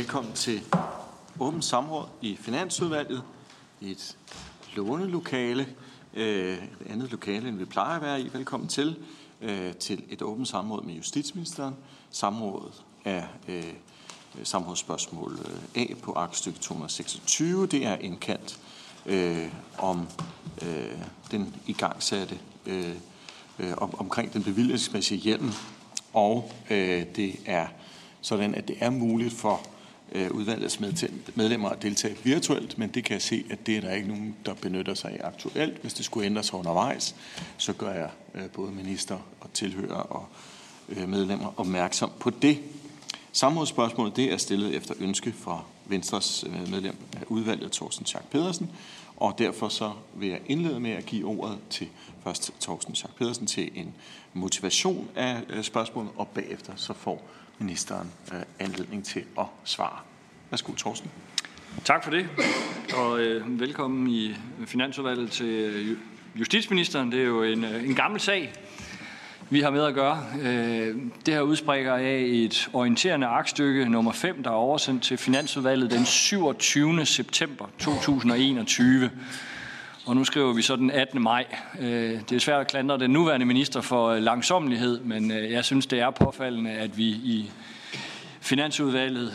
Velkommen til åbent samråd i Finansudvalget i et lånelokale, et andet lokale, end vi plejer at være i. Velkommen til et åbent samråd med justitsministeren. Samrådet er samrådsspørgsmål A på aktstykke 226. Det er indkaldt om den igangsatte omkring den bevillingsmæssige hjemmel, og det er sådan, at det er muligt for udvalgets medlemmer at deltage virtuelt, men det kan jeg se, at det er der ikke nogen, der benytter sig af aktuelt. Hvis det skulle ændre sig undervejs, så gør jeg både minister og tilhører og medlemmer opmærksom på det. Samrådsspørgsmålet det er stillet efter ønske fra Venstres medlem af udvalget, Torsten Schack Pedersen, og derfor så vil jeg indlede med at give ordet til først Torsten Schack Pedersen til en motivation af spørgsmålet, og bagefter så får ministeren anledning til at svare. Værsgo, Torsten. Tak for det, og velkommen i Finansudvalget til justitsministeren. Det er jo en gammel sag, vi har med at gøre. Det her udspringer af et orienterende aktstykke nummer 5, der er oversendt til Finansudvalget den 27. september 2021. Og nu skriver vi så den 18. maj. Det er svært at klandre den nuværende minister for langsommelighed, men jeg synes, det er påfaldende, at vi i Finansudvalget,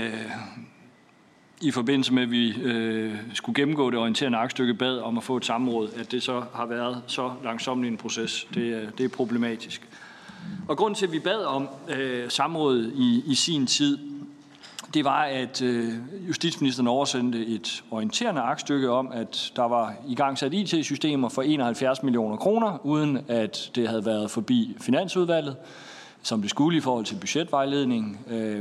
i forbindelse med, at vi skulle gennemgå det orienterende aktstykke, bad om at få et samråd, at det så har været så langsommelig en proces. Det er problematisk. Og grunden til, at vi bad om samrådet i sin tid, det var, at justitsministeren oversendte et orienterende aktstykke om, at der var igangsat IT-systemer for 71 millioner kroner, uden at det havde været forbi Finansudvalget, som det skulle i forhold til budgetvejledning.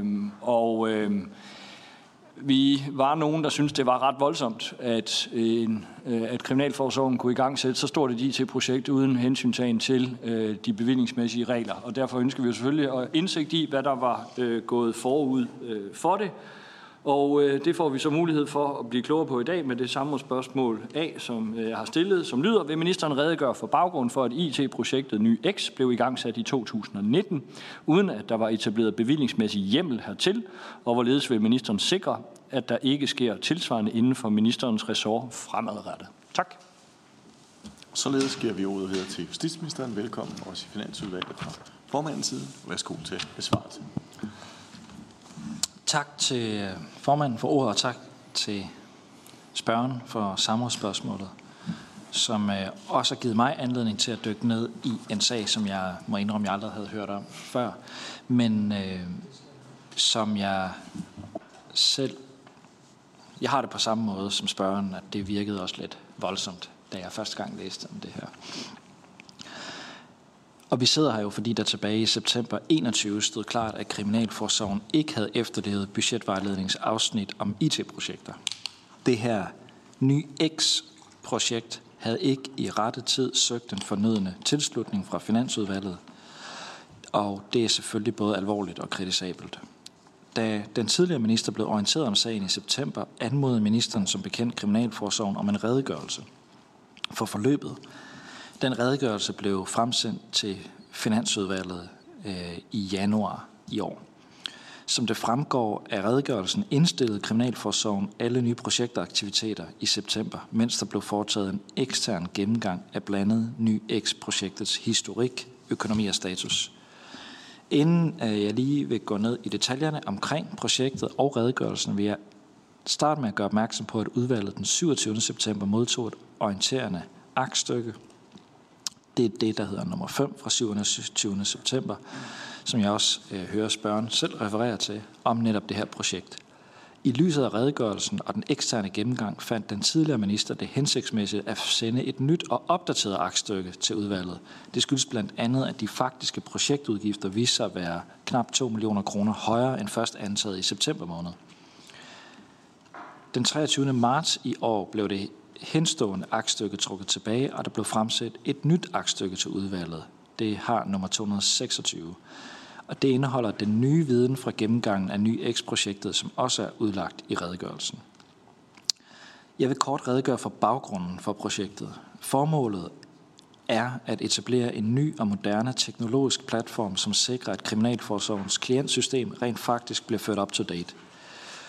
Vi var nogen, der syntes, det var ret voldsomt, at Kriminalforsorgen kunne igangsætte så stort et IT-projekt uden hensyntagen til de bevillingsmæssige regler. Og derfor ønsker vi selvfølgelig indsigt i, hvad der var gået forud for det. Og det får vi så mulighed for at blive klogere på i dag med det samme spørgsmål A, som jeg har stillet, som lyder: Vil ministeren redegøre for baggrund for, at IT-projektet NyX blev igangsat i 2019, uden at der var etableret bevillingsmæssig hjemmel hertil, og hvorledes vil ministeren sikre, at der ikke sker tilsvarende inden for ministerens ressort fremadrettet? Tak. Således giver vi ordet her til justitsministeren. Velkommen også i Finansudvalget fra formandens side. Værsgo til besvarelse. Tak til formanden for ordet, og tak til spørgeren for samrådsspørgsmålet, som også har givet mig anledning til at dykke ned i en sag, som jeg må indrømme, jeg aldrig havde hørt om før, men som jeg selv... Jeg har det på samme måde som spørgeren, at det virkede også lidt voldsomt, da jeg første gang læste om det her. Og vi sidder her jo, fordi der tilbage i september 21 stod klart, at Kriminalforsorgen ikke havde efterlevet budgetvejledningsafsnit om IT-projekter. Det her NyX-projekt havde ikke i rette tid søgt den fornødne tilslutning fra Finansudvalget, og det er selvfølgelig både alvorligt og kritisabelt. Da den tidligere minister blev orienteret om sagen i september, anmodede ministeren som bekendt Kriminalforsorgen om en redegørelse for forløbet. Den redegørelse blev fremsendt til Finansudvalget i januar i år. Som det fremgår af redegørelsen, indstillede Kriminalforsorgen alle nye projekter og aktiviteter i september, mens der blev foretaget en ekstern gennemgang af blandet NyX-projektets historik, økonomi og status. Inden jeg lige vil gå ned i detaljerne omkring projektet og redegørelsen, vil jeg starte med at gøre opmærksom på, at udvalget den 27. september modtog et orienterende aktstykke. Det er det, der hedder nummer 5 fra 27. september, som jeg også hører spørgeren selv referere til, om netop det her projekt. I lyset af redegørelsen og den eksterne gennemgang fandt den tidligere minister det hensigtsmæssigt at sende et nyt og opdateret aktstykke til udvalget. Det skyldes blandt andet, at de faktiske projektudgifter viste sig at være knap 2 millioner kroner højere end først antaget i september måned. Den 23. marts i år blev det henstående aktstykke trukket tilbage, og der blev fremsat et nyt aktstykke til udvalget. Det har nummer 226. Og det indeholder den nye viden fra gennemgangen af NyX-projektet, som også er udlagt i redegørelsen. Jeg vil kort redegøre for baggrunden for projektet. Formålet er at etablere en ny og moderne teknologisk platform, som sikrer, at Kriminalforsorgens klientsystem rent faktisk bliver ført up to date.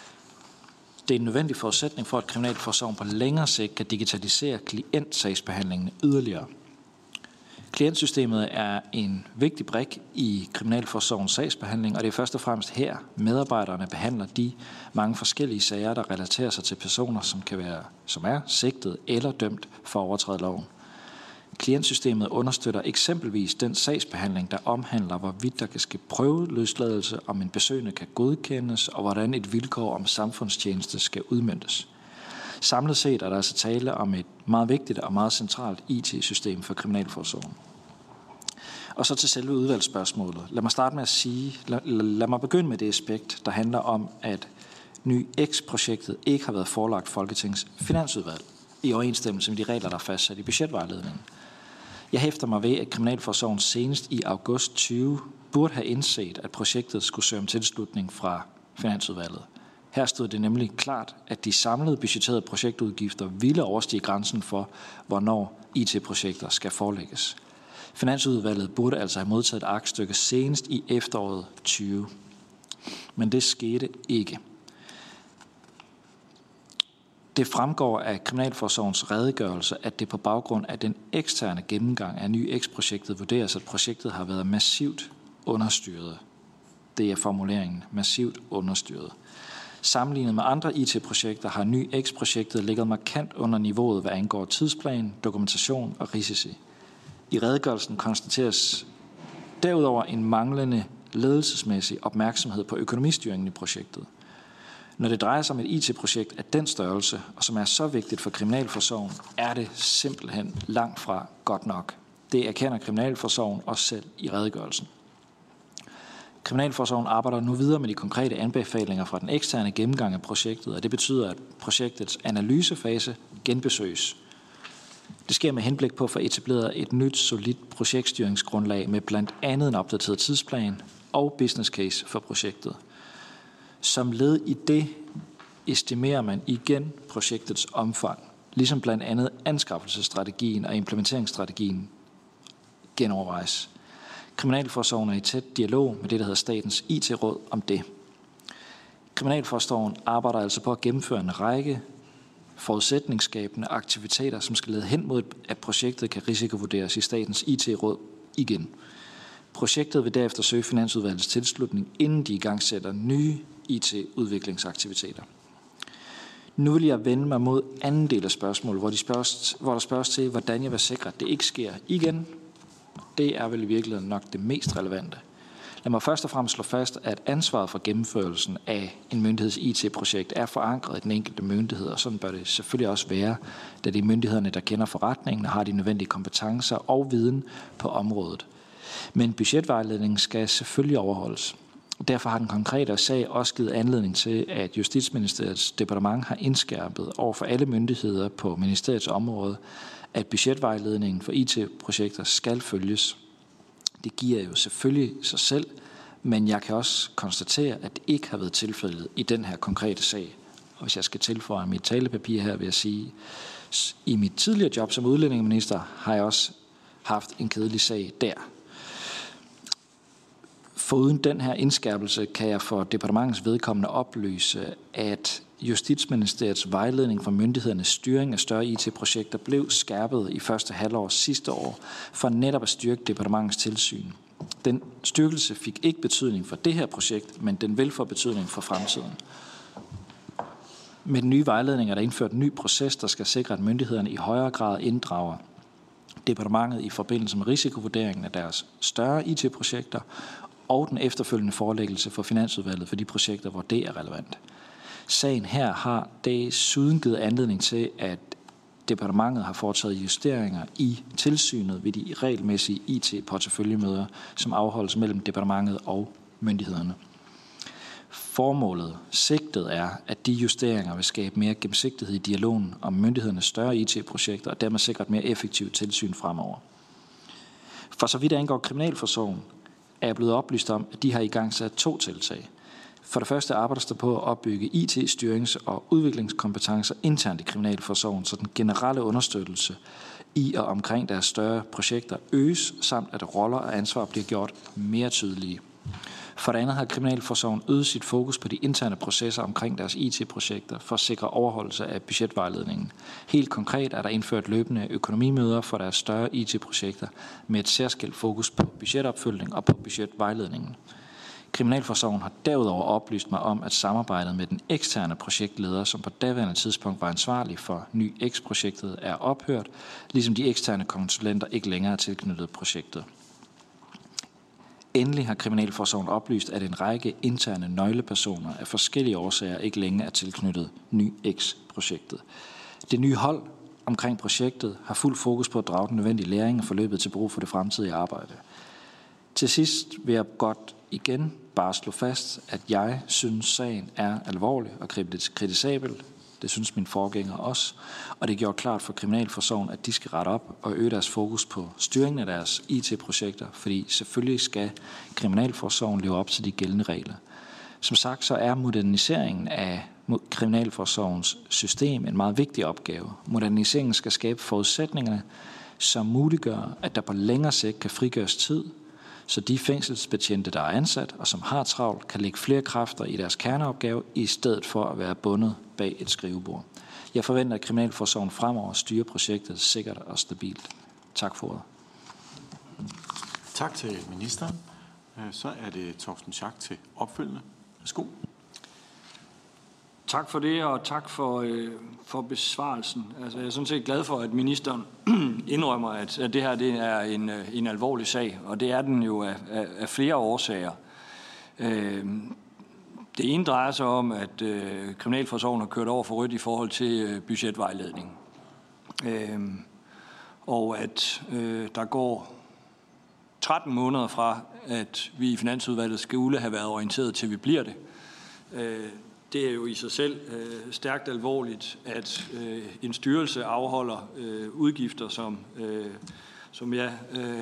Det er en nødvendig forudsætning for, at kriminalforsorgen på længere sigt kan digitalisere klientsagsbehandlingen yderligere. Klientsystemet er en vigtig brik i kriminalforsorgens sagsbehandling, og det er først og fremmest her, medarbejderne behandler de mange forskellige sager, der relaterer sig til personer, som er sigtet eller dømt for at overtræde loven. Klientsystemet understøtter eksempelvis den sagsbehandling, der omhandler, hvorvidt der kan ske prøveløsladelse, om en besøgende kan godkendes, og hvordan et vilkår om samfundstjeneste skal udmøntes. Samlet set er der altså tale om et meget vigtigt og meget centralt IT-system for kriminalforsorgen. Og så til selve udvalgsspørgsmålet. Lad mig begynde med det aspekt, der handler om, at Ny X-projektet ikke har været forelagt Folketingets finansudvalg i overensstemmelse med de regler, der er fastsat i budgetvejledningen. Jeg hæfter mig ved, at kriminalforsorgen senest i august 20 burde have indset, at projektet skulle søge om tilslutning fra finansudvalget. Her stod det nemlig klart, at de samlede budgetterede projektudgifter ville overstige grænsen for, hvornår IT-projekter skal forelægges. Finansudvalget burde altså have modtaget et aktstykke senest i efteråret 20. Men det skete ikke. Det fremgår af kriminalforsorgens redegørelse, at det på baggrund af den eksterne gennemgang af Ny X-projektet vurderes, at projektet har været massivt understyret. Det er formuleringen, massivt understyret. Sammenlignet med andre IT-projekter har Ny X-projektet ligget markant under niveauet, hvad angår tidsplan, dokumentation og risici. I redegørelsen konstateres derudover en manglende ledelsesmæssig opmærksomhed på økonomistyringen i projektet. Når det drejer sig om et IT-projekt af den størrelse, og som er så vigtigt for kriminalforsorgen, er det simpelthen langt fra godt nok. Det erkender kriminalforsorgen også selv i redegørelsen. Kriminalforsorgen arbejder nu videre med de konkrete anbefalinger fra den eksterne gennemgang af projektet, og det betyder, at projektets analysefase genbesøges. Det sker med henblik på at få etableret et nyt, solidt projektstyringsgrundlag med blandt andet en opdateret tidsplan og business case for projektet. Som led i det estimerer man igen projektets omfang, ligesom blandt andet anskaffelsesstrategien og implementeringsstrategien genovervejes. Kriminalforsorgen er i tæt dialog med det, der hedder Statens IT-råd om det. Kriminalforsorgen arbejder altså på at gennemføre en række forudsætningsskabende aktiviteter, som skal lede hen mod, at projektet kan risikovurderes i Statens IT-råd igen. Projektet vil derefter søge Finansudvalgets tilslutning, inden de igangsætter nye IT-udviklingsaktiviteter. Nu vil jeg vende mig mod anden del af spørgsmålet, hvor der spørges til, hvordan jeg vil sikre, at det ikke sker igen. Det er vel i virkeligheden nok det mest relevante. Lad mig først og fremmest slå fast, at ansvaret for gennemførelsen af en myndigheds IT-projekt er forankret i den enkelte myndighed, og sådan bør det selvfølgelig også være, da det er myndighederne, der kender forretningen og har de nødvendige kompetencer og viden på området. Men budgetvejledningen skal selvfølgelig overholdes. Derfor har den konkrete sag også givet anledning til, at Justitsministeriets departement har indskærpet over for alle myndigheder på ministeriets område, at budgetvejledningen for IT-projekter skal følges. Det giver jo selvfølgelig sig selv, men jeg kan også konstatere, at det ikke har været tilfældet i den her konkrete sag. Og hvis jeg skal tilføje mit talepapir her, vil jeg sige, i mit tidligere job som udlændingeminister har jeg også haft en kedelig sag der. Foruden den her indskærpelse kan jeg for departementets vedkommende oplyse, at Justitsministeriets vejledning for myndighedernes styring af større IT-projekter blev skærpet i første halvår sidste år for netop at styrke departementets tilsyn. Den styrkelse fik ikke betydning for det her projekt, men den vil få betydning for fremtiden. Med den nye vejledning er der indført en ny proces, der skal sikre, at myndighederne i højere grad inddrager departementet i forbindelse med risikovurderingen af deres større IT-projekter og den efterfølgende forelæggelse for Finansudvalget for de projekter, hvor det er relevant. Sagen her har desuden givet anledning til, at departementet har foretaget justeringer i tilsynet ved de regelmæssige IT-porteføljemøder, som afholdes mellem departementet og myndighederne. Formålet, sigtet er, at de justeringer vil skabe mere gennemsigtighed i dialogen om myndighedernes større IT-projekter og dermed sikre et mere effektivt tilsyn fremover. For så vidt angår kriminalforsorgen, er jeg blevet oplyst om, at de har igangsat 2 tiltag. For det første arbejdes der på at opbygge IT-styrings- og udviklingskompetencer internt i kriminalforsorgen, så den generelle understøttelse i og omkring deres større projekter øges, samt at roller og ansvar bliver gjort mere tydelige. For det andet har Kriminalforsorgen øget sit fokus på de interne processer omkring deres IT-projekter for at sikre overholdelse af budgetvejledningen. Helt konkret er der indført løbende økonomimøder for deres større IT-projekter med et særskilt fokus på budgetopfølgning og på budgetvejledningen. Kriminalforsorgen har derudover oplyst mig om, at samarbejdet med den eksterne projektleder, som på daværende tidspunkt var ansvarlig for Ny X-projektet, er ophørt, ligesom de eksterne konsulenter ikke længere er tilknyttet projektet. Endelig har Kriminalforsorgen oplyst, at en række interne nøglepersoner af forskellige årsager ikke længere er tilknyttet Ny X-projektet. Det nye hold omkring projektet har fuld fokus på at drage den nødvendige læring og forløbet til brug for det fremtidige arbejde. Til sidst vil jeg godt igen bare slå fast, at jeg synes, sagen er alvorlig og kritisabel. Det synes min forgænger også. Og det gjorde klart for Kriminalforsorgen, at de skal rette op og øge deres fokus på styringen af deres IT-projekter, fordi selvfølgelig skal Kriminalforsorgen leve op til de gældende regler. Som sagt, så er moderniseringen af Kriminalforsorgens system en meget vigtig opgave. Moderniseringen skal skabe forudsætningerne, som muliggør, at der på længere sigt kan frigøres tid, så de fængselsbetjente, der er ansat og som har travlt, kan lægge flere kræfter i deres kerneopgave, i stedet for at være bundet bag et skrivebord. Jeg forventer, at Kriminalforsorgen fremover styrer projektet sikkert og stabilt. Tak for ordet. Tak til ministeren. Så er det Torsten Schack til opfølgende. Værsgo. Tak for det, og tak for besvarelsen. Altså, jeg er sådan set glad for, at ministeren indrømmer, at det her det er en alvorlig sag, og det er den jo af flere årsager. Det ene drejer sig om, at Kriminalforsorgen har kørt over for rødt i forhold til budgetvejledning. Og at der går 13 måneder fra, at vi i Finansudvalget skulle have været orienteret, til vi bliver det. Det er jo i sig selv stærkt alvorligt, at en styrelse afholder udgifter, som jeg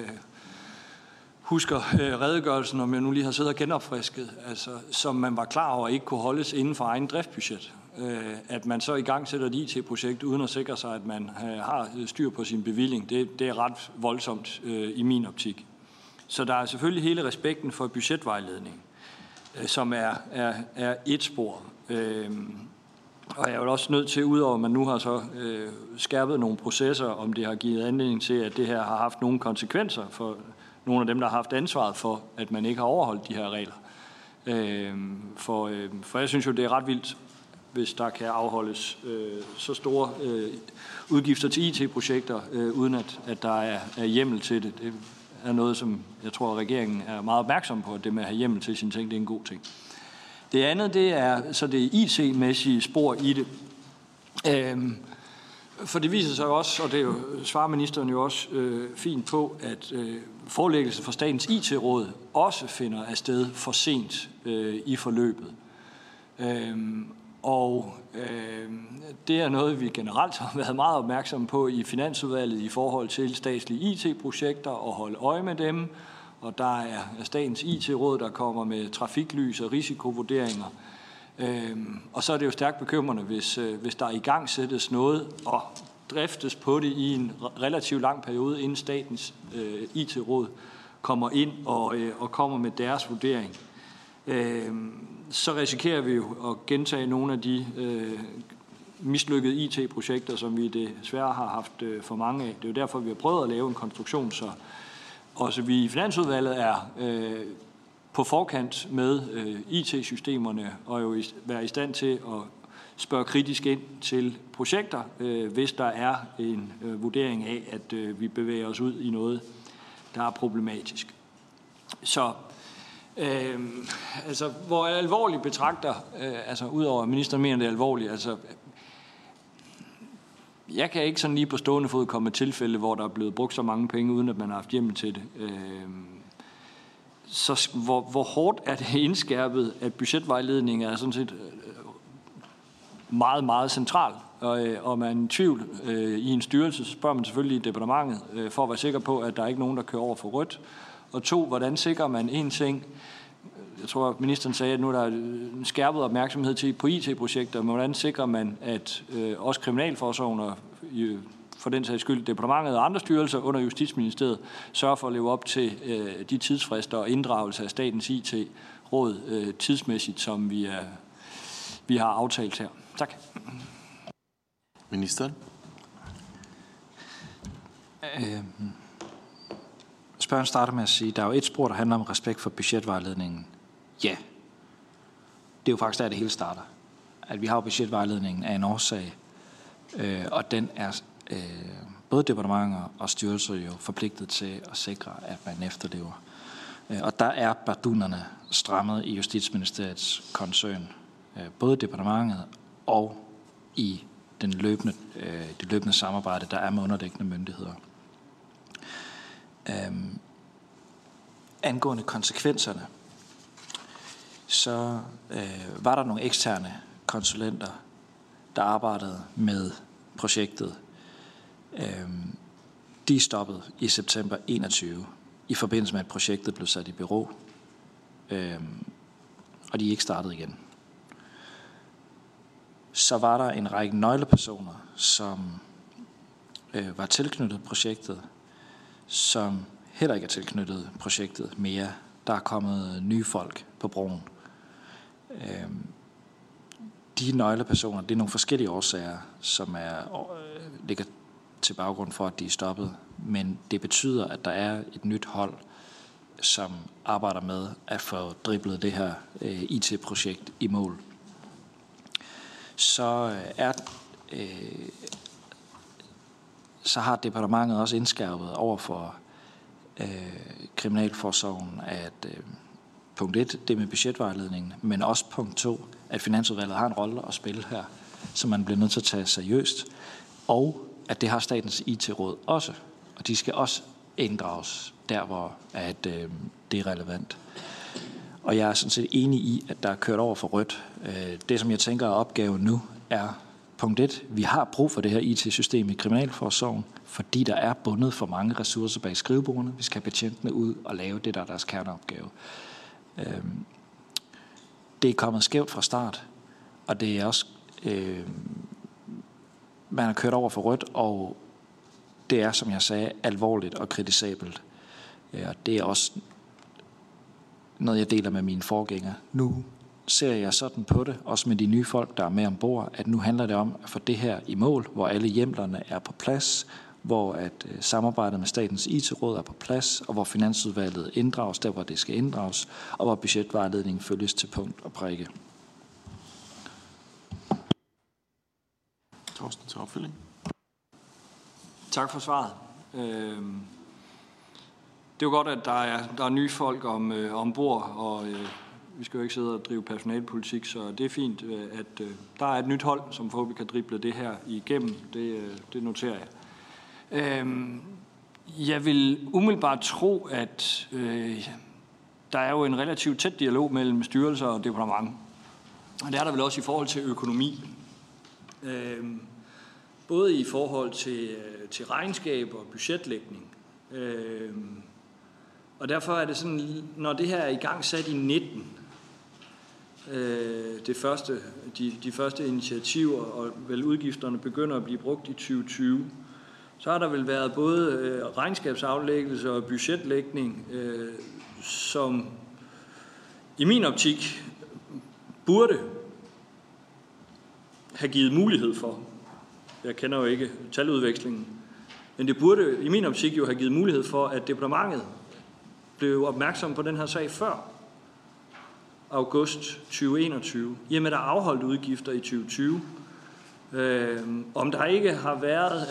husker redegørelsen, om jeg nu lige har siddet og genopfrisket, altså, som man var klar over ikke kunne holdes inden for egen driftbudget. At man så i gang sætter et IT-projekt uden at sikre sig, at man har styr på sin bevilling, det er ret voldsomt i min optik. Så der er selvfølgelig hele respekten for budgetvejledning, som er et spor. Og jeg er jo også nødt til, udover at man nu har så skærpet nogle processer, om det har givet anledning til, at det her har haft nogle konsekvenser for nogle af dem, der har haft ansvaret for, at man ikke har overholdt de her regler. For jeg synes jo, det er ret vildt, hvis der kan afholdes så store udgifter til IT-projekter, uden at der er hjemmel til det. Det er noget, som jeg tror, regeringen er meget opmærksom på, at det med at have hjemmel til sine ting, det er en god ting. Det andet, det er så det IT-mæssige spor i det. For det viser sig også, og det svarer ministeren jo også fint på, at forelæggelse for Statens IT-råd også finder afsted for sent i forløbet. Det er noget, vi generelt har været meget opmærksomme på i Finansudvalget i forhold til statslige IT-projekter og holde øje med dem. Og der er Statens IT-råd, der kommer med trafiklys og risikovurderinger. Og så er det jo stærkt bekymrende, hvis der i gang sættes noget og driftes på det i en relativt lang periode, inden Statens IT-råd kommer ind og kommer med deres vurdering. Så risikerer vi jo at gentage nogle af de mislykkede IT-projekter, som vi desværre har haft for mange af. Det er jo derfor, vi har prøvet at lave en konstruktion, så også vi i Finansudvalget er på forkant med IT-systemerne og jo være i stand til at spørge kritisk ind til projekter, hvis der er en vurdering af, at vi bevæger os ud i noget, der er problematisk. Så hvor alvorligt betragter, udover at ministeren mener, det er alvorligt, jeg kan ikke sådan lige på stående fod komme med tilfælde, hvor der er blevet brugt så mange penge, uden at man har haft hjemmel til det. Så hvor hårdt er det indskærpet, at budgetvejledning er sådan set meget, meget central. Og man er i tvivl i en styrelse, så spørger man selvfølgelig i departementet, for at være sikker på, at der er ikke nogen, der kører over for rødt. Og 2, hvordan sikrer man en ting? Jeg tror, at ministeren sagde, at nu er der en skærpet opmærksomhed til på IT-projekter, men hvordan sikrer man, at også Kriminalforsorgen og for den sags skyld departementet og andre styrelser under Justitsministeriet sørger for at leve op til de tidsfrister og inddragelse af Statens IT råd tidsmæssigt, som vi har aftalt her. Tak. Ministeren? Spørgen starter med at sige, at der er jo et spor, der handler om respekt for budgetvejledningen. Ja. Det er jo faktisk der, det hele starter. At vi har budgetvejledningen af en årsag, og den er både departementer og styrelser jo forpligtet til at sikre, at man efterlever. Og der er bardunerne strammet i Justitsministeriets koncern, både departementet og i det løbende samarbejde, der er med underliggende myndigheder. Angående konsekvenserne, så var der nogle eksterne konsulenter, der arbejdede med projektet. De stoppede i september 21 i forbindelse med, at projektet blev sat i bero, og de er ikke startet igen. Så var der en række nøglepersoner, som var tilknyttet projektet, som heller ikke er tilknyttet projektet mere. Der er kommet nye folk på broen. De nøglepersoner, det er nogle forskellige årsager, som ligger til baggrund for, at de er stoppet. Men det betyder, at der er et nyt hold, som arbejder med at få driblet det her IT-projekt i mål. Så har departementet også indskærpet over for Kriminalforsorgen, at punkt 1, det med budgetvejledningen, men også punkt 2, at Finansudvalget har en rolle at spille her, som man bliver nødt til at tage seriøst, og at det har Statens IT-råd også, og de skal også inddrages der, hvor at, det er relevant. Og jeg er sådan set enig i, at der er kørt over for rødt. Det, som jeg tænker er opgaven nu, er punkt 1. Vi har brug for det her IT-system i Kriminalforsorgen, fordi der er bundet for mange ressourcer bag skrivebordene. Vi skal have betjentene ud og lave det, der er deres kerneopgave. Det er kommet skævt fra start, og det er også... man har kørt over for rødt, og det er, som jeg sagde, alvorligt og kritisabelt. Og det er også noget, jeg deler med mine forgængere. Nu ser jeg sådan på det, også med de nye folk, der er med ombord, at nu handler det om at få det her i mål, hvor alle hjemlerne er på plads, hvor at samarbejdet med Statens IT-råd er på plads, og hvor Finansudvalget inddrages der, hvor det skal inddrages, og hvor budgetvejledningen følges til punkt og prikke. Torsten til opfølging. Tak for svaret. Det er jo godt, at der er nye folk ombord, og vi skal jo ikke sidde og drive personalepolitik, så det er fint, at der er et nyt hold, som forhåbentlig kan drible det her igennem. Det noterer jeg. Jeg vil umiddelbart tro, at der er jo en relativt tæt dialog mellem styrelser og departement. Og det er der vel også i forhold til økonomi. Både i forhold til regnskab og budgetlægning. Og derfor er det sådan, når det her er i gang sat i 19, de første initiativer, og vel udgifterne begynder at blive brugt i 2020, så har der vel været både regnskabsaflæggelse og budgetlægning, som i min optik burde have givet mulighed for. Jeg kender jo ikke taludvekslingen, men det burde i min optik jo have givet mulighed for, at departementet blev opmærksom på den her sag før august 2021, i og med der er afholdt udgifter i 2020. Om der ikke har været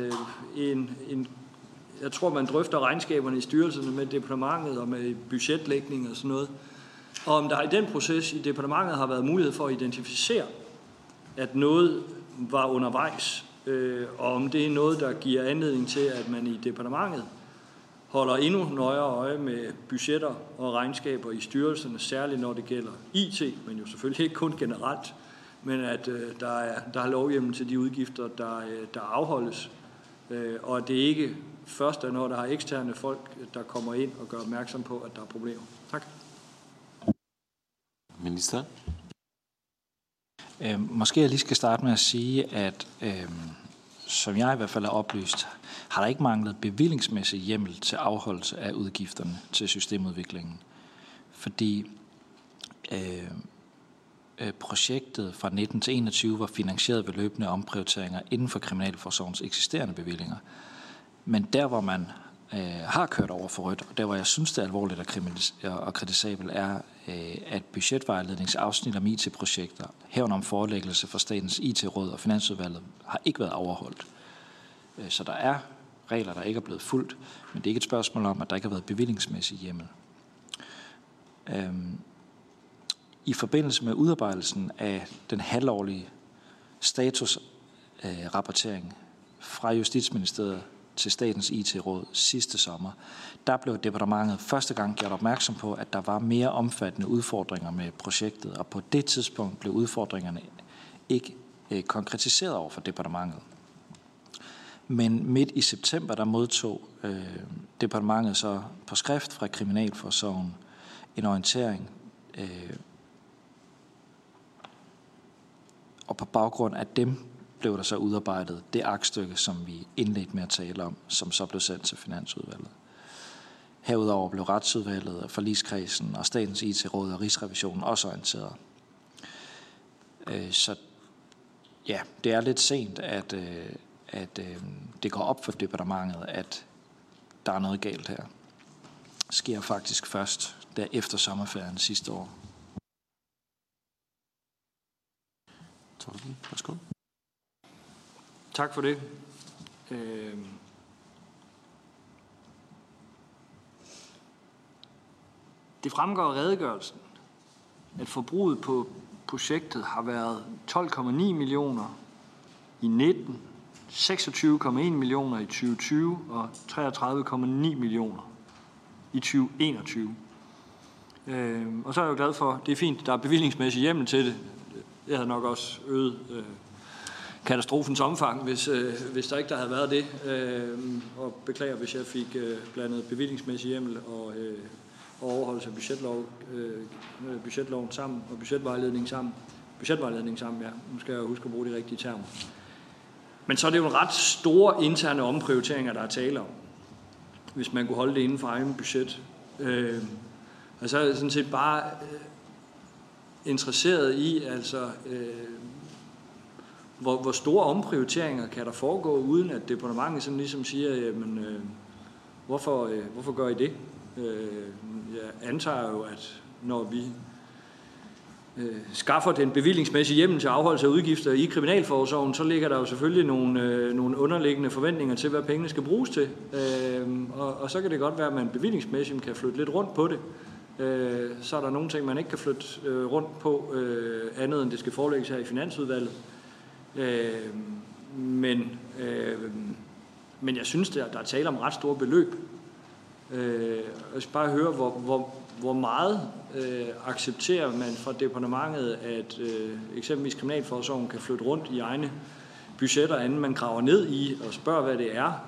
jeg tror man drøfter regnskaberne i styrelserne med departementet og med budgetlægning og sådan noget, og om der i den proces i departementet har været mulighed for at identificere, at noget var undervejs, og om det er noget, der giver anledning til, at man i departementet holder endnu nøjere øje med budgetter og regnskaber i styrelserne, særligt når det gælder IT, men jo selvfølgelig ikke kun generelt, men at der er lovhjemmel til de udgifter, der afholdes, og at det ikke først er, når der er eksterne folk, der kommer ind og gør opmærksom på, at der er problemer. Tak. Minister? Måske jeg lige skal starte med at sige, at som jeg i hvert fald er oplyst, har der ikke manglet bevillingsmæssig hjemmel til afholdelse af udgifterne til systemudviklingen. Fordi projektet fra 19 til 21 var finansieret ved løbende omprioriteringer inden for Kriminalforsorgens eksisterende bevillinger. Men der, hvor man har kørt over for rødt, og der, hvor jeg synes, det er alvorligt og kritisabelt, er, at budgetvejledningsafsnit om IT-projekter, herunder om forelæggelse for Statens IT-råd og Finansudvalget, har ikke været overholdt. Så der er regler, der ikke er blevet fulgt, men det er ikke et spørgsmål om, at der ikke har været bevillingsmæssig hjemmel. I forbindelse med udarbejdelsen af den halvårlige statusrapportering fra Justitsministeriet til Statens IT-råd sidste sommer, der blev departementet første gang gjort opmærksom på, at der var mere omfattende udfordringer med projektet, og på det tidspunkt blev udfordringerne ikke konkretiseret over for departementet. Men midt i september, der modtog departementet så på skrift fra Kriminalforsorgen en orientering, og på baggrund af dem blev der så udarbejdet det aktstykke, som vi indledte med at tale om, som så blev sendt til Finansudvalget. Herudover blev Retsudvalget, Forligskredsen og Statens IT-råd og Rigsrevisionen også orienteret. Så ja, det er lidt sent, at det går op for departementet, at der er noget galt her. Det sker faktisk først der efter sommerferien sidste år. Værsgo. Tak for det. Det fremgår af redegørelsen, at forbruget på projektet har været 12,9 millioner i 19, 26,1 millioner i 2020 og 33,9 millioner i 2021. Og så er jeg jo glad for, det er fint, der er bevillingsmæssig hjemmel til det. Det havde nok også øget katastrofens omfang, hvis der ikke der havde været det. Og beklager, hvis jeg fik blandet bevillingsmæssig hjemmel og overholdelse af budgetloven sammen og budgetvejledning sammen. Budgetvejledning sammen, ja. Nu skal jeg huske at bruge de rigtige termer. Men så er det jo en ret store interne omprioriteringer, der er tale om, hvis man kunne holde det inden for egen budget. Og så er jeg sådan set bare interesseret i, altså, hvor store omprioriteringer kan der foregå, uden at departementet sådan ligesom siger, jamen, hvorfor gør I det? Jeg antager jo, at når vi skaffer den bevillingsmæssige hjemmel til afholdelse af udgifter i Kriminalforsorgen, så ligger der jo selvfølgelig nogle underliggende forventninger til, hvad pengene skal bruges til. Og så kan det godt være, at man bevillingsmæssigt kan flytte lidt rundt på det. Så er der nogle ting, man ikke kan flytte rundt på, andet end det skal forelægges her i Finansudvalget. Men jeg synes, der er tale om ret store beløb. Jeg skal bare høre, hvor meget accepterer man fra departementet, at eksempelvis Kriminalforsorgen kan flytte rundt i egne budgetter, anden man graver ned i og spørger, hvad det er,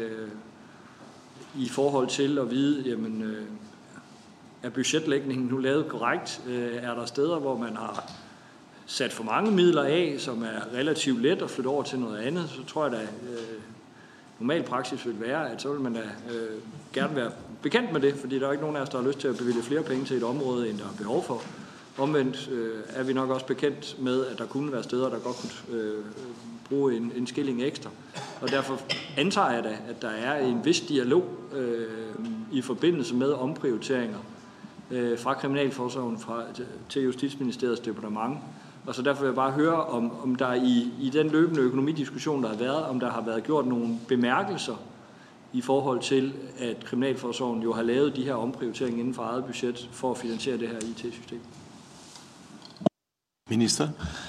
i forhold til at vide, jamen, er budgetlægningen nu lavet korrekt? Er der steder, hvor man har sat for mange midler af, som er relativt let at flytte over til noget andet, så tror jeg, at normal praksis vil være, at så vil man da gerne være bekendt med det, fordi der er ikke nogen af os, der har lyst til at bevilge flere penge til et område, end der er behov for. Omvendt er vi nok også bekendt med, at der kunne være steder, der godt kunne bruge en skilling ekstra. Og derfor antager jeg da, at der er en vis dialog i forbindelse med omprioriteringer fra Kriminalforsorgen til Justitsministeriets departement. Og så derfor vil jeg bare høre, om der i den løbende økonomidiskussion, der har været, om der har været gjort nogle bemærkelser i forhold til, at Kriminalforsorgen jo har lavet de her omprioriteringer inden for eget budget for at finansiere det her IT-system. Minister?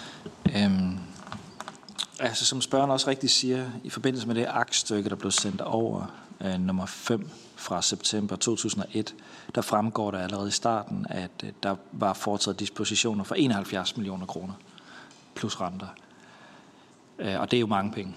Altså som spørgeren også rigtigt siger, i forbindelse med det aktstykke, der blev sendt over, nummer 5 fra september 2001, der fremgår der allerede i starten, at der var foretaget dispositioner for 71 millioner kroner plus renter. Og det er jo mange penge.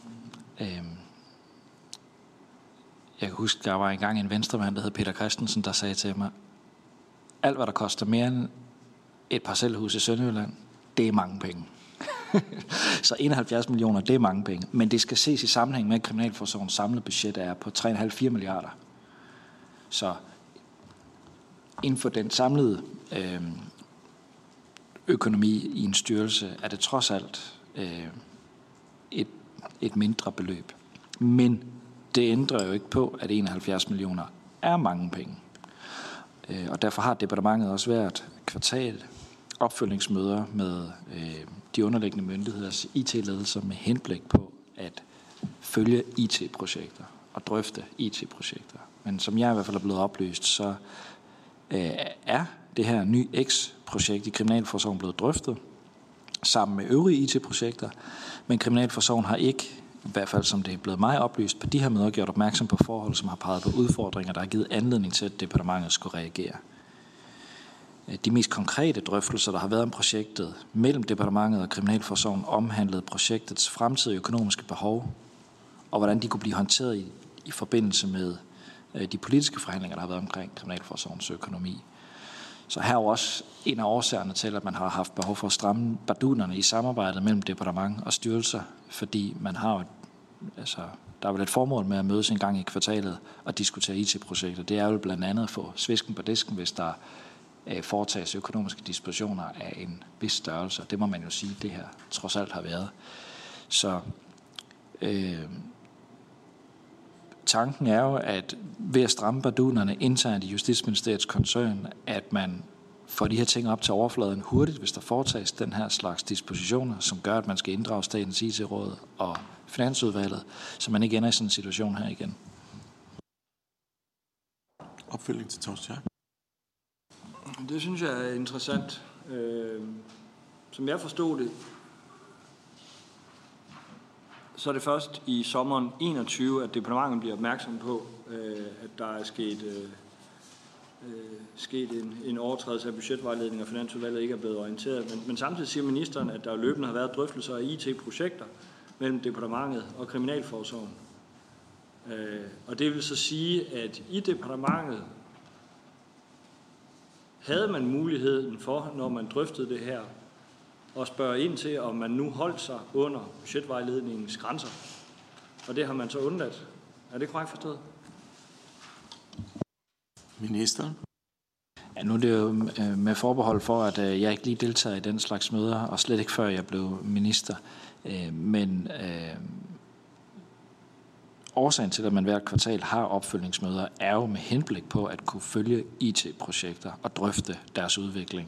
Jeg kan huske, der var engang en venstremand, der hed Peter Christensen, der sagde til mig, alt hvad der koster mere end et parcelhus i Sønderjylland, det er mange penge. Så 71 millioner, det er mange penge. Men det skal ses i sammenhæng med, at Kriminalforsorgens samlede budget er på 3,5-4 milliarder. Så inden for den samlede økonomi i en styrelse, er det trods alt et mindre beløb. Men det ændrer jo ikke på, at 71 millioner er mange penge. Og derfor har departementet også hvert kvartal opfølgningsmøder med de underliggende myndigheders IT-ledelser med henblik på at følge IT-projekter og drøfte IT-projekter. Men som jeg i hvert fald er blevet oplyst, så er det her nye X-projekt i Kriminalforsorgen blevet drøftet sammen med øvrige IT-projekter, men Kriminalforsorgen har ikke, i hvert fald som det er blevet mig oplyst, på de her møder gjort opmærksom på forhold, som har peget på udfordringer, der har givet anledning til, at departementet skulle reagere. De mest konkrete drøftelser, der har været om projektet mellem departementet og Kriminalforsorgen, omhandlede projektets fremtidige økonomiske behov, og hvordan de kunne blive håndteret i forbindelse med de politiske forhandlinger, der har været omkring Kriminalforsorgens økonomi. Så her er jo også en af årsagerne til, at man har haft behov for at stramme bardunerne i samarbejdet mellem departement og styrelser, fordi man har der er vel et formål med at mødes en gang i kvartalet og diskutere IT-projekter. Det er jo blandt andet at få svisken på disken, hvis der foretages økonomiske dispositioner af en vis størrelse. Det må man jo sige, det her trods alt har været. Så tanken er jo, at ved at stramme bardunerne internt i Justitsministeriets koncern, at man får de her ting op til overfladen hurtigt, hvis der foretages den her slags dispositioner, som gør, at man skal inddrage Statens IT-råd og Finansudvalget, så man ikke ender i sådan en situation her igen. Opfølgning til Torsten. Det synes jeg er interessant. Som jeg forstod det, så er det først i sommeren 21, at departementet bliver opmærksom på, at der er sket en overtrædelse af budgetvejledning, og Finansudvalget ikke er blevet orienteret. Men samtidig siger ministeren, at der løbende har været drøftelser af IT-projekter mellem departementet og Kriminalforsorgen. Og det vil så sige, at i departementet havde man muligheden for, når man drøftede det her, at spørge ind til, om man nu holdt sig under budgetvejledningens grænser. Og det har man så undladt. Er det korrekt forstået? Ministeren? Ja, nu er det jo med forbehold for, at jeg ikke lige deltager i den slags møder, og slet ikke før jeg blev minister. Men årsagen til, at man hvert kvartal har opfølgningsmøder, er jo med henblik på at kunne følge IT-projekter og drøfte deres udvikling.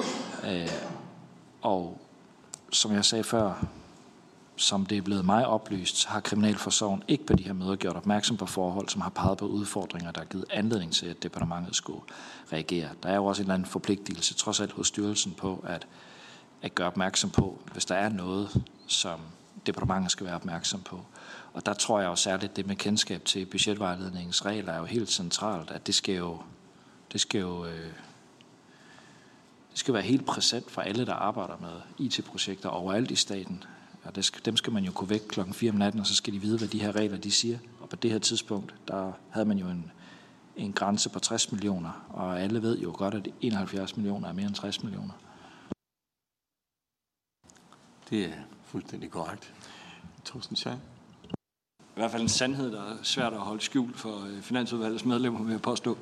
Og som jeg sagde før, som det er blevet mig oplyst, så har Kriminalforsorgen ikke på de her møder gjort opmærksom på forhold, som har peget på udfordringer, der har givet anledning til, at departementet skulle reagere. Der er jo også en eller anden forpligtelse, trods alt hos styrelsen, på at gøre opmærksom på, hvis der er noget, som departementet skal være opmærksom på. Og der tror jeg jo særligt, det med kendskab til budgetvejledningens regler er jo helt centralt, at det skal være helt præsent for alle, der arbejder med IT-projekter overalt i staten. Og dem skal man jo kunne væk klokken 4 om natten, og så skal de vide, hvad de her regler de siger. Og på det her tidspunkt, der havde man jo en grænse på 60 millioner, og alle ved jo godt, at 71 millioner er mere end 60 millioner. Det er fuldstændig korrekt. Torsten Schack. I hvert fald en sandhed, der er svært at holde skjult for Finansudvalgets medlemmer, vil jeg påstå.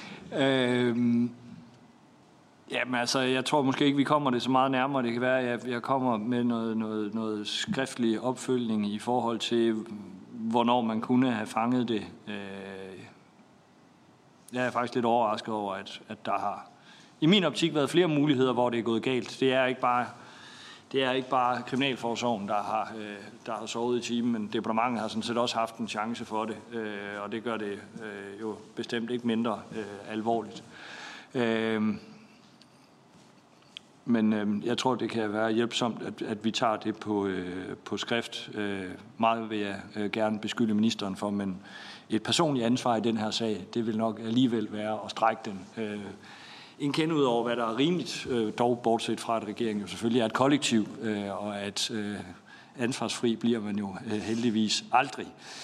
Jamen altså, jeg tror måske ikke, vi kommer det så meget nærmere. Det kan være, at jeg kommer med noget skriftlig opfølgning i forhold til, hvornår man kunne have fanget det. Jeg er faktisk lidt overrasket over, at der har i min optik været flere muligheder, hvor det er gået galt. Det er ikke bare Kriminalforsorgen, der har sovet i timen, men departementet har sådan set også haft en chance for det, og det gør det jo bestemt ikke mindre alvorligt. Men jeg tror, det kan være hjælpsomt, at vi tager det på skrift. Meget vil jeg gerne beskylde ministeren for, men et personligt ansvar i den her sag, det vil nok alligevel være at strække den en kende ud over, hvad der er rimeligt, dog bortset fra, at regeringen jo selvfølgelig er et kollektiv, og at ansvarsfri bliver man jo heldigvis aldrig.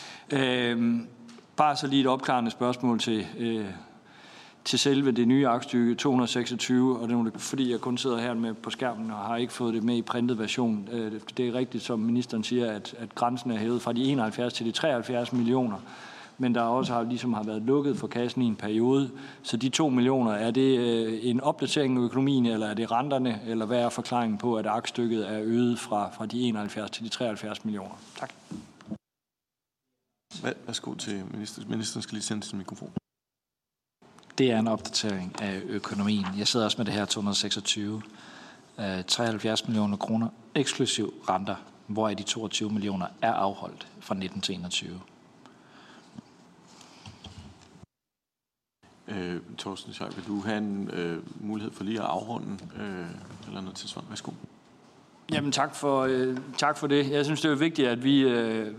Bare så lige et opklarende spørgsmål til selve det nye aktstykke 226, og det er fordi, jeg kun sidder her med på skærmen og har ikke fået det med i printet version. Det er rigtigt, som ministeren siger, at grænsen er hævet fra de 71 til de 73 millioner. men der også ligesom har været lukket for kassen i en periode. Så de 2 millioner, er det en opdatering af økonomien, eller er det renterne, eller hvad er forklaringen på, at aktstykket er øget fra de 71 til de 73 millioner? Tak. Værsgo til ministeren. Ministeren skal lige sende sin mikrofon. Det er en opdatering af økonomien. Jeg sidder også med det her 226. 73 millioner kroner eksklusiv renter, hvoraf de 22 millioner er afholdt fra 19 til 21. Torsten Schack, vil du have en mulighed for lige at afrunde eller noget tilsvarende? Værsgo. Jamen tak for det. Jeg synes, det er vigtigt, at vi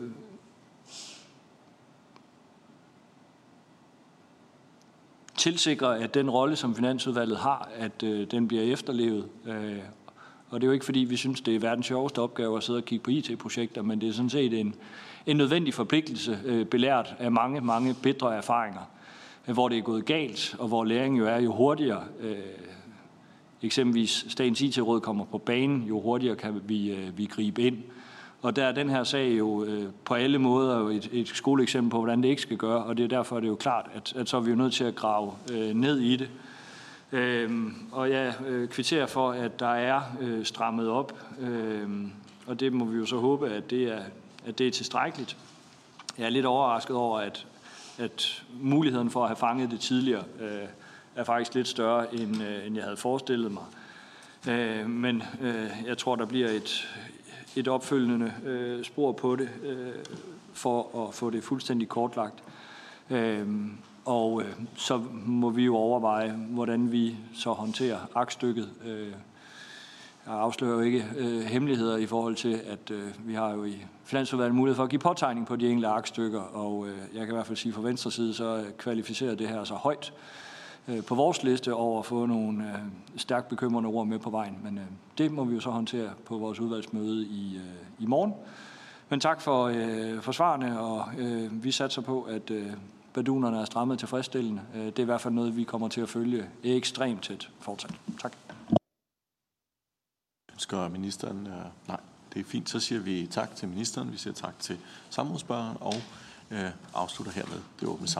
tilsikrer, at den rolle, som Finansudvalget har, at den bliver efterlevet. Og det er jo ikke, fordi vi synes, det er verdens sjoveste opgave at sidde og kigge på IT-projekter, men det er sådan set en nødvendig forpligtelse, belært af mange, mange bitre erfaringer, hvor det er gået galt, og hvor læring jo er jo hurtigere. Eksempelvis Statens IT-råd kommer på banen, jo hurtigere kan vi gribe ind. Og der er den her sag jo på alle måder et skoleeksempel på, hvordan det ikke skal gøre, og det er derfor, det er jo klart, at så er vi jo nødt til at grave ned i det. Og jeg kvitterer for, at der er strammet op, og det må vi jo så håbe, at det er tilstrækkeligt. Jeg er lidt overrasket over, at muligheden for at have fanget det tidligere er faktisk lidt større, end jeg havde forestillet mig. Men jeg tror, der bliver et opfølgende spor på det, for at få det fuldstændig kortlagt. Og så må vi jo overveje, hvordan vi så håndterer aktstykket. Jeg afslører jo ikke hemmeligheder i forhold til, at vi har jo i Finansudvalget mulighed for at give påtegning på de enkelte aktstykker, og jeg kan i hvert fald sige fra venstre side, så kvalificerer det her så højt på vores liste over at få nogle stærkt bekymrende ord med på vejen. Men det må vi jo så håndtere på vores udvalgsmøde i morgen. Men tak for svarene, og vi satser på, at badunerne er strammet tilfredsstillende. Det er i hvert fald noget, vi kommer til at følge ekstremt tæt fortsat. Tak. Skal ministeren? Nej, det er fint. Så siger vi tak til ministeren. Vi siger tak til samrådsspørgeren og afslutter hermed det åbne samråd.